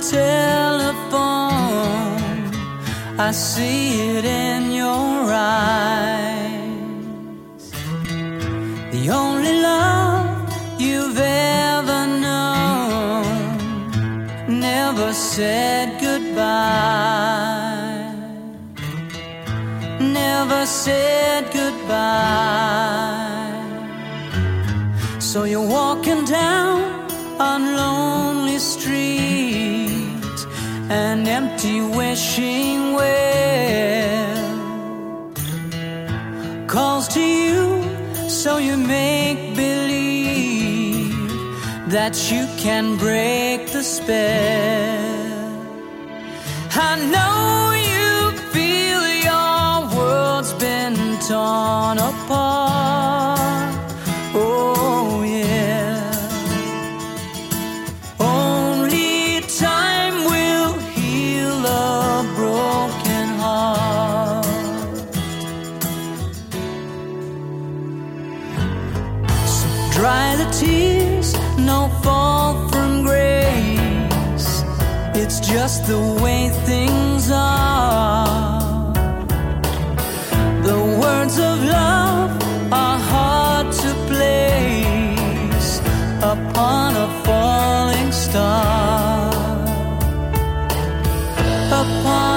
telephone, I see it in your eyes. The only love you've ever known never said goodbye, never said goodbye. So you're walking down on lonely street, an empty wishing well calls to you, so you make believe that you can break the spell. I know you feel your world's been torn apart. Oh yeah, only time will heal a broken heart. So dry the tears, no fall from grace. It's just the way things are. The words of love are hard to place upon a falling star, upon